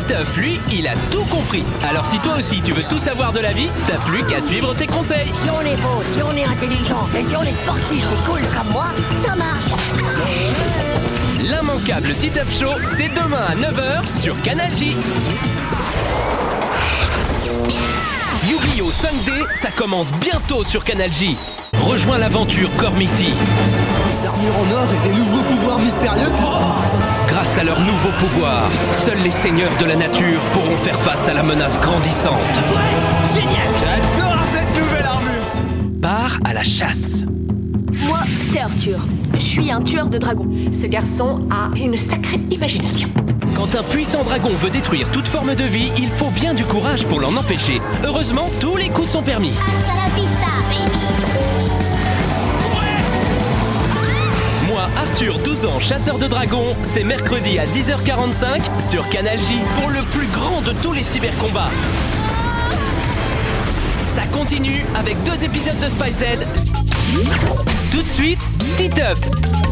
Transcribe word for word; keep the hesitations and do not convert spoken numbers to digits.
Titeuf, lui, il a tout compris. Alors si toi aussi tu veux tout savoir de la vie, t'as plus qu'à suivre ses conseils. Si on est beau, si on est intelligent, et si on est sportif et cool comme moi, ça marche. L'immanquable Titeuf Show, c'est demain à neuf heures sur Canal J. Yu-Gi-Oh! cinq D, ça commence bientôt sur Canal J. Rejoins l'aventure Gormiti. Des armures en or et des nouveaux pouvoirs mystérieux. Grâce à leurs nouveaux pouvoirs, seuls les seigneurs de la nature pourront faire face à la menace grandissante. Génial! J'adore cette nouvelle armure. Part à la chasse. Moi, c'est Arthur. Je suis un tueur de dragons. Ce garçon a une sacrée imagination. Quand un puissant dragon veut détruire toute forme de vie, il faut bien du courage pour l'en empêcher. Heureusement, tous les coups sont permis. Hasta la vista, baby. Moi, Arthur, douze ans, chasseur de dragons, c'est mercredi à dix heures quarante-cinq sur Canal J pour le plus grand de tous les cybercombats. Ça continue avec deux épisodes de Spy Z. Tout de suite, Titeuf.